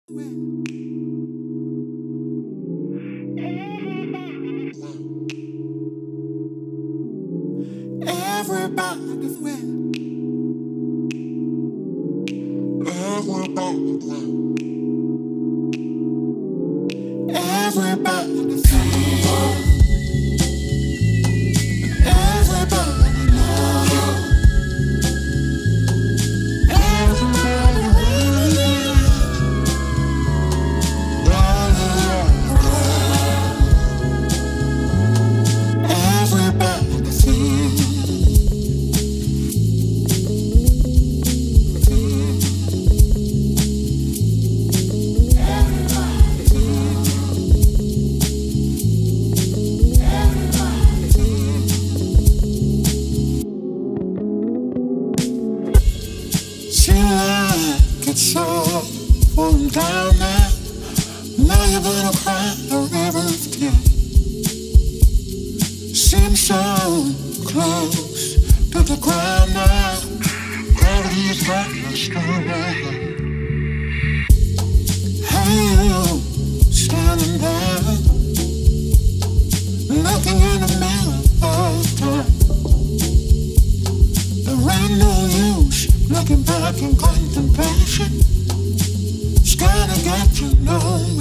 Everybody's wet. Everybody's wet. Everybody's wet. Everybody knows. Everybody wins. Everybody sees. It's so falling down now. Now you're gonna cry a river's tears. Seems so close to the ground now. Gravity's got you strong. Hey, you standing there, looking in the mirror all the time. There ain't no use looking back in contemplation. It's gotta get you know.